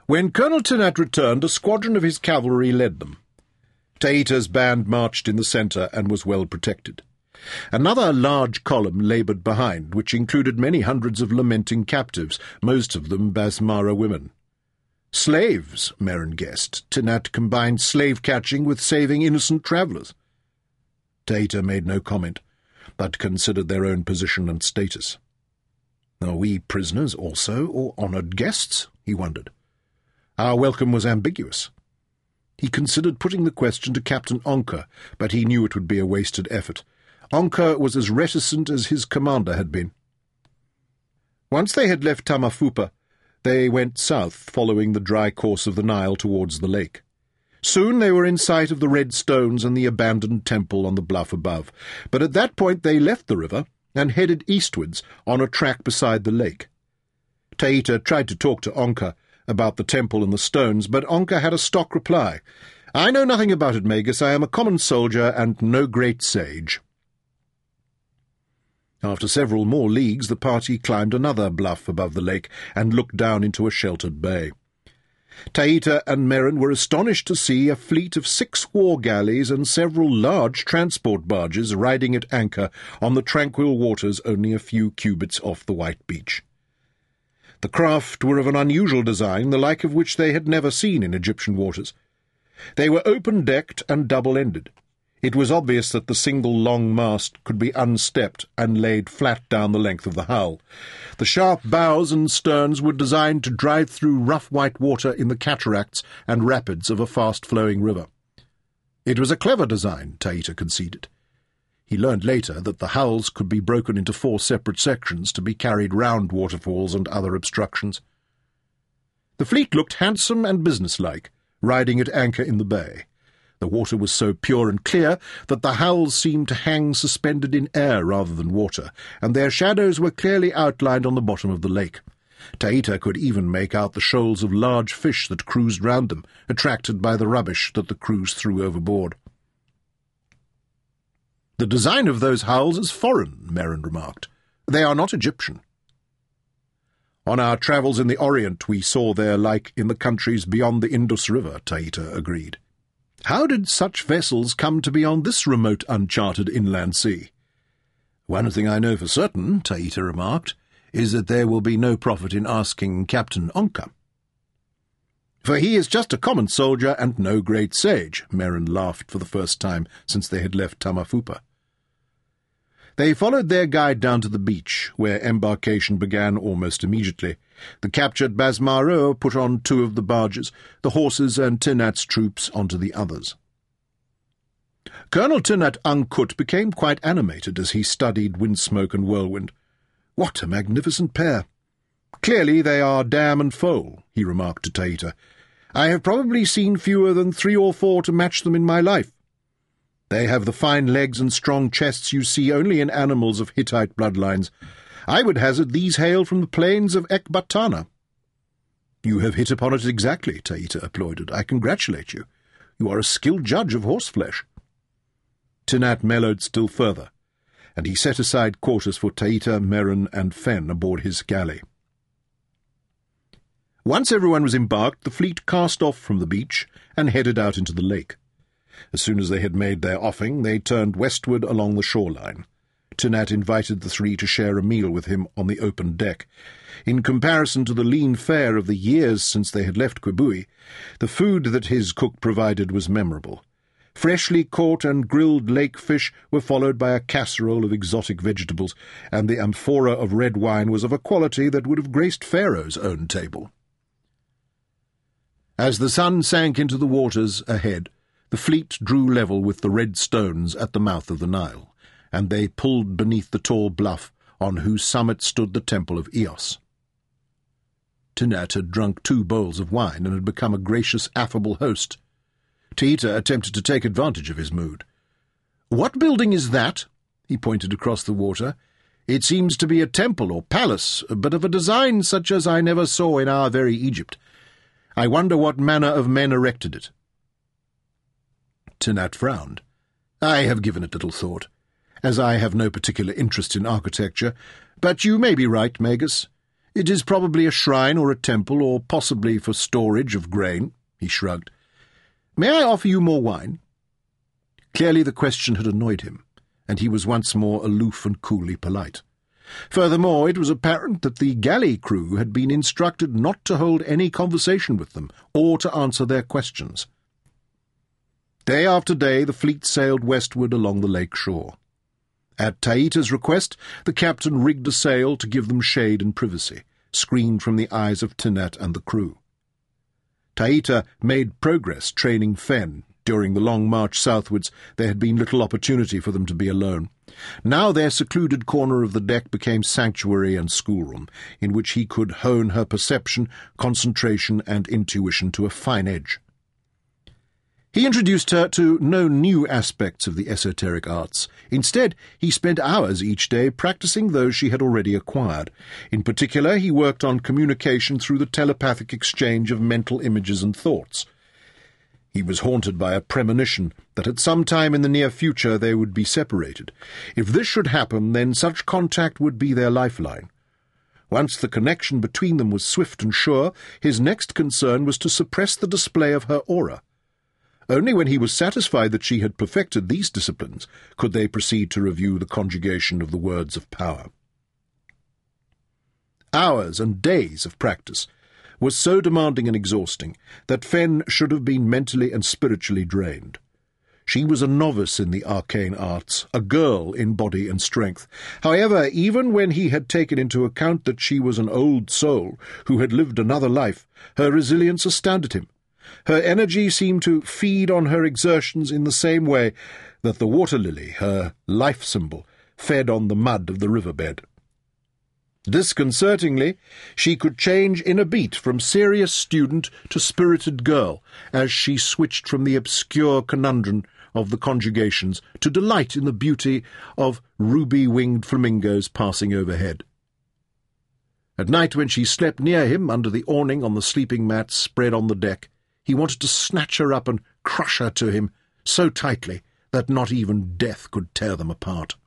When Colonel Tinat returned, a squadron of his cavalry led them. Taita's band marched in the centre and was well protected. Another large column laboured behind, which included many hundreds of lamenting captives, most of them Basmara women. Slaves, Merrin guessed. Tinat combined slave-catching with saving innocent travellers. Taita made no comment, but considered their own position and status. Are we prisoners also, or honoured guests? He wondered. Our welcome was ambiguous. He considered putting the question to Captain Onker, but he knew it would be a wasted effort. Onker was as reticent as his commander had been. Once they had left Tamafupa, they went south, following the dry course of the Nile towards the lake. Soon they were in sight of the red stones and the abandoned temple on the bluff above, but at that point they left the river and headed eastwards on a track beside the lake. Taita tried to talk to Onker about the temple and the stones, but Onker had a stock reply. "I know nothing about it, Magus. I am a common soldier and no great sage." After several more leagues, the party climbed another bluff above the lake and looked down into a sheltered bay. Taita and Merrin were astonished to see a fleet of 6 war galleys and several large transport barges riding at anchor on the tranquil waters only a few cubits off the white beach. The craft were of an unusual design, the like of which they had never seen in Egyptian waters. They were open-decked and double-ended. It was obvious that the single long mast could be unstepped and laid flat down the length of the hull. The sharp bows and sterns were designed to drive through rough white water in the cataracts and rapids of a fast-flowing river. It was a clever design, Taita conceded. He learned later that the hulls could be broken into 4 separate sections to be carried round waterfalls and other obstructions. The fleet looked handsome and businesslike, riding at anchor in the bay. The water was so pure and clear that the hulls seemed to hang suspended in air rather than water, and their shadows were clearly outlined on the bottom of the lake. Taita could even make out the shoals of large fish that cruised round them, attracted by the rubbish that the crews threw overboard. "The design of those hulls is foreign," Merrin remarked. "They are not Egyptian." "On our travels in the Orient we saw their like in the countries beyond the Indus River," Taita agreed. "How did such vessels come to be on this remote, uncharted inland sea?" "One thing I know for certain," Taita remarked, "is that there will be no profit in asking Captain Onker." "For he is just a common soldier and no great sage," Merrin laughed for the first time since they had left Tamafupa. They followed their guide down to the beach, where embarkation began almost immediately. The captured Basmaro put on 2 of the barges, the horses and Tinat's troops onto the others. Colonel Tinat Ankut became quite animated as he studied Windsmoke and Whirlwind. "What a magnificent pair! Clearly they are dam and foal," he remarked to Taita. "I have probably seen fewer than 3 or 4 to match them in my life. They have the fine legs and strong chests you see only in animals of Hittite bloodlines. I would hazard these hail from the plains of Ekbatana." "You have hit upon it exactly," Taita applauded. "I congratulate you. You are a skilled judge of horseflesh." Tinat mellowed still further, and he set aside quarters for Taita, Merrin, and Fen aboard his galley. Once everyone was embarked, the fleet cast off from the beach and headed out into the lake. As soon as they had made their offing, they turned westward along the shoreline. Tinat invited the 3 to share a meal with him on the open deck. In comparison to the lean fare of the years since they had left Quibui, the food that his cook provided was memorable. Freshly caught and grilled lake fish were followed by a casserole of exotic vegetables, and the amphora of red wine was of a quality that would have graced Pharaoh's own table. As the sun sank into the waters ahead, the fleet drew level with the red stones at the mouth of the Nile, and they pulled beneath the tall bluff on whose summit stood the temple of Eos. Tinat had drunk 2 bowls of wine and had become a gracious, affable host. Taita attempted to take advantage of his mood. "What building is that?" He pointed across the water. "It seems to be a temple or palace, but of a design such as I never saw in our very Egypt. I wonder what manner of men erected it." Tinat frowned. "I have given it little thought, as I have no particular interest in architecture, but you may be right, Magus. "It is probably a shrine or a temple, or possibly for storage of grain," he shrugged. "May I offer you more wine?" Clearly the question had annoyed him, and he was once more aloof and coolly polite. Furthermore, it was apparent that the galley crew had been instructed not to hold any conversation with them, or to answer their questions. Day after day the fleet sailed westward along the lake shore. At Taita's request, the captain rigged a sail to give them shade and privacy, screened from the eyes of Tinat and the crew. Taita made progress training Fen. During the long march southwards, there had been little opportunity for them to be alone. Now their secluded corner of the deck became sanctuary and schoolroom, in which he could hone her perception, concentration, and intuition to a fine edge. He introduced her to no new aspects of the esoteric arts. Instead, he spent hours each day practicing those she had already acquired. In particular, he worked on communication through the telepathic exchange of mental images and thoughts. He was haunted by a premonition that at some time in the near future they would be separated. If this should happen, then such contact would be their lifeline. Once the connection between them was swift and sure, his next concern was to suppress the display of her aura. Only when he was satisfied that she had perfected these disciplines could they proceed to review the conjugation of the words of power. Hours and days of practice was so demanding and exhausting that Fen should have been mentally and spiritually drained. She was a novice in the arcane arts, a girl in body and strength. However, even when he had taken into account that she was an old soul who had lived another life, her resilience astounded him. Her energy seemed to feed on her exertions in the same way that the water lily, her life symbol, fed on the mud of the riverbed. Disconcertingly, she could change in a beat from serious student to spirited girl, as she switched from the obscure conundrum of the conjugations to delight in the beauty of ruby-winged flamingos passing overhead. At night, when she slept near him under the awning on the sleeping mat spread on the deck, he wanted to snatch her up and crush her to him so tightly that not even death could tear them apart.